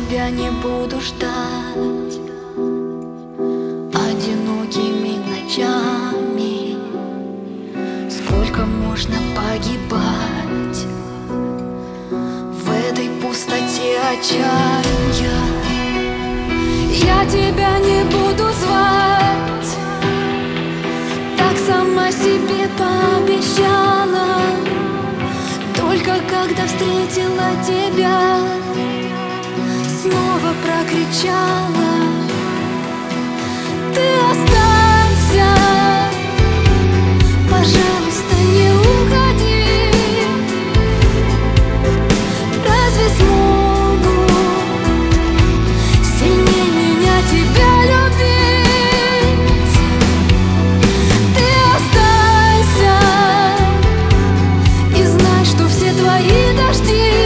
тебя не буду ждать одинокими ночами. Сколько можно погибать в этой пустоте отчаяния? Я тебя не буду звать, так сама себе пообещала. Только когда встретила тебя, снова прокричала: ты останься, пожалуйста, не уходи. Разве смогут сильнее меня тебя любить? Ты останься и знай, что все твои дожди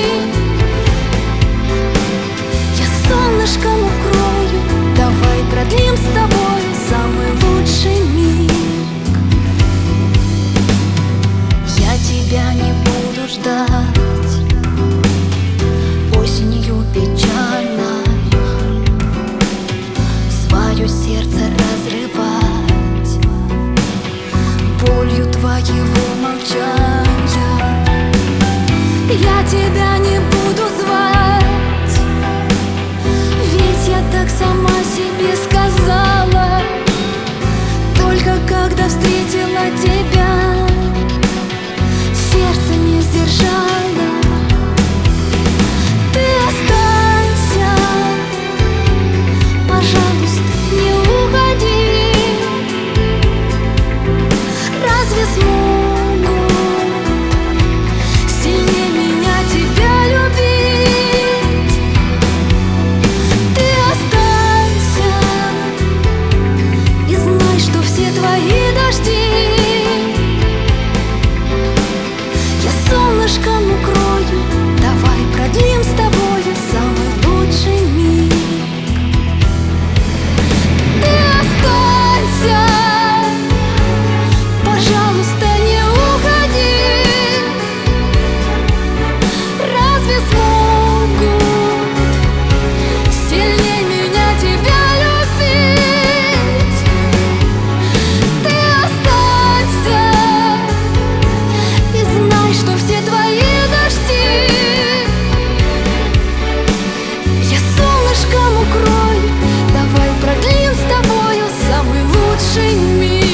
я солнышком укрою. Давай продлим с тобой самый лучший миг. Я тебя не буду ждать осенью печальной, свое сердце разрывать болью твоего молчания. Я тебя не буду звать, ведь я так сама себе сказала. Только когда встретила тебя, сердце не сдержало. Ты останься, пожалуйста, не уходи. Разве смогут сильнее меня тебя любить? Ты останься и знай, что все твои дожди я солнышком укрою. Давай продлим с тобой самый лучший миг. Ты останься, пожалуйста, не уходи. Разве смогут сильнее меня тебя любить? Ты останься и знай, что все твои дожди я солнышком укрою. Давай продлим с тобою самый лучший миг.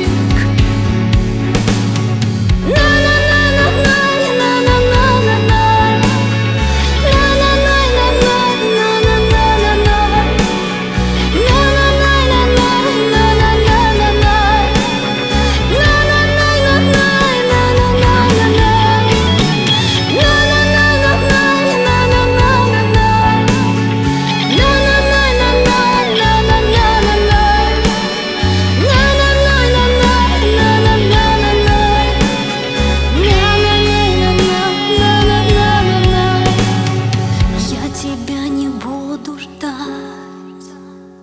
Тебя не буду ждать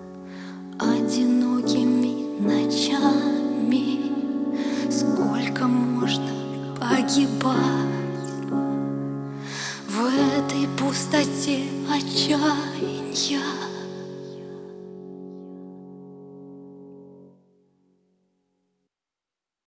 одинокими ночами. Сколько можно погибать в этой пустоте отчаяния?